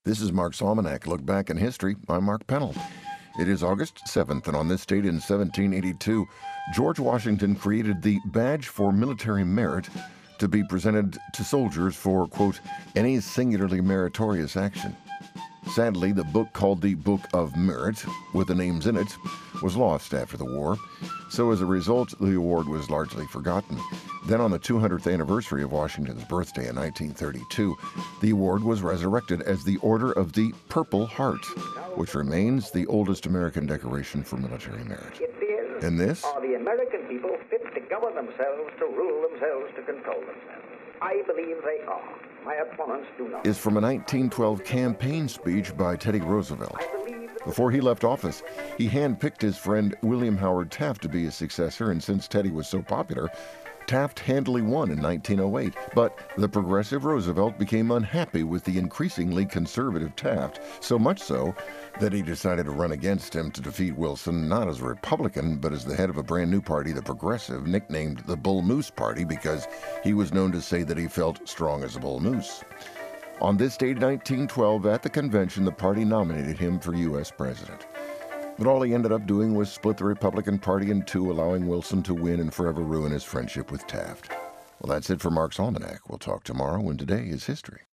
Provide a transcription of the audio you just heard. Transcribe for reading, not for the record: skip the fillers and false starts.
This is Mark's Almanac. Look back in history. I'm Mark Pennell. It is August 7th, and on this date in 1782, George Washington created the Badge for Military Merit to be presented to soldiers for, quote, any singularly meritorious action. Sadly, the book called the Book of Merit, with the names in it, was lost after the war, so as a result, the award was largely forgotten. Then on the 200th anniversary of Washington's birthday in 1932, the award was resurrected as the Order of the Purple Heart, which remains the oldest American decoration for military merit. And this? Are the American people fit to govern themselves, to rule themselves, to control themselves? I believe they are. My opponents do not. Is from a 1912 campaign speech by Teddy Roosevelt. Before he left office, he handpicked his friend William Howard Taft to be his successor, and since Teddy was so popular, Taft handily won in 1908. But the progressive Roosevelt became unhappy with the increasingly conservative Taft, so much so that he decided to run against him to defeat Wilson, not as a Republican, but as the head of a brand new party, the Progressive, nicknamed the Bull Moose Party because he was known to say that he felt strong as a bull moose. On this date, 1912, at the convention, the party nominated him for U.S. president. But all he ended up doing was split the Republican Party in two, allowing Wilson to win and forever ruin his friendship with Taft. Well, that's it for Mark's Almanac. We'll talk tomorrow when today is history.